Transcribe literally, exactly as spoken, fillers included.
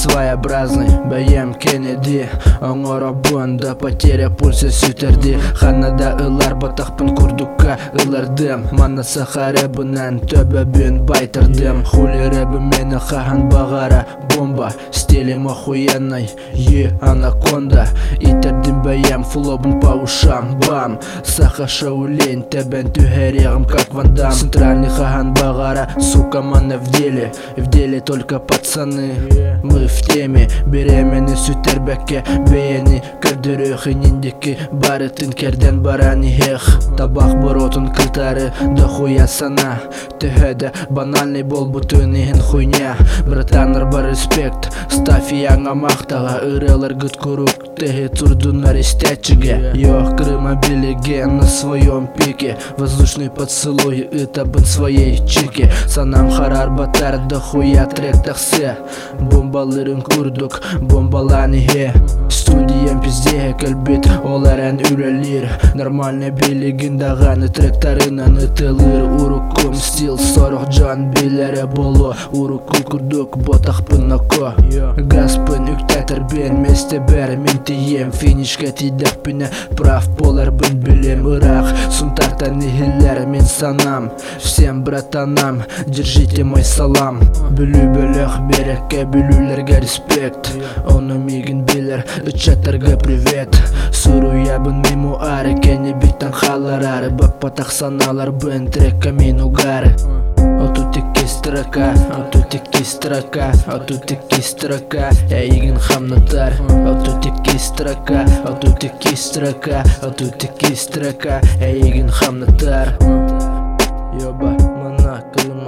своеобразный бәйем Кеннеди оңора буында потеря пульса сүтерди ханада ылар батақпын курдукка ылардым мана сахара бунан төбө бün байтырдым хули рэбі мені хахан бағара бомба стилем охуенной е анаконда итердим бәйем флобын по ушам бам саха шаулень тебен тюхерегом как Ван Дам центральный хахан бағара сука мана в деле в деле только пацаны мы в теме беременный сүтербекке бейни көрдірі ниндики бары тінкерден барани хех табақ боротын кылтары да хуя сана түхеді банальный бол бутынығын хуйня братанар бар респект ставь яңа мақтаға ырылар гүт курук тігі турдунар истячиге йох крыма билеген на своем пике воздушный поцелуй ытабын своей чике санам харар батар да хуя трек тахсе бомбалырын курдук бомбаланиге студиям пиздеге көлбет оларан үрелер нормальный билеген дағаны тректарынан ытылыр урукум стил сорох жан билері болу уруку курдук ботақпын нако гаспын үктәтір бен месте бәрі мен тием финишке тидақпіне прав болар бін білем ырақ сунтарта нихилер мен санам всем братанам держите мой салам бүлі бөліқ берекке бүлілерге респект оны мигін билер үтчаттарға привет суру ябын мемуары кені биттан халар ары бак патақ саналар бін трек камин угары а тут iki строка, а тут iki строка, а тут iki строка, я игін хамнатар. А тут iki строка, а тут iki строка, а тут iki строка, я игін хамнатар. Йоба, мана, кылым